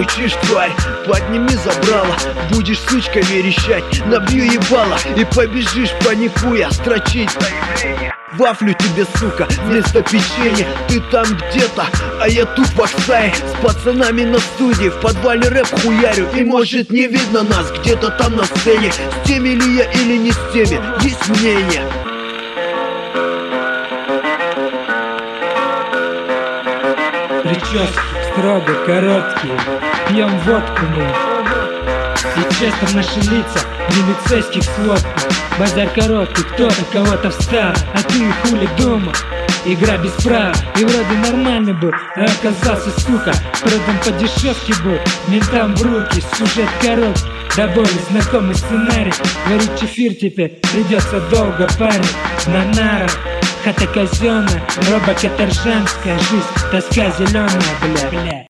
Мучишь, тварь, подними забрала. Будешь сучкой верещать, набью ебало. И побежишь, паникуя, строчить заявление. Вафлю тебе, сука, вместо печенья. Ты там где-то, а я тут в Оксае с пацанами на студии, в подвале рэп хуярю. И может не видно нас где-то там на сцене. С теми ли я или не с теми, есть мнение. Прически строго короткие, пьем водку мы. И часто наши лица в милицейских сводках. Базар короткий, кто-то кого-то встал, а ты хули думал? Игра без права, и вроде нормальный был, а оказался, сука, продан по дешевке был. Ментам в руки, сюжет короткий, до боли знакомый сценарий. Варить чефир теперь придется долго, парень. На нарах, хата казенная, роба каторжанская, жизнь, тоска зеленая, бля.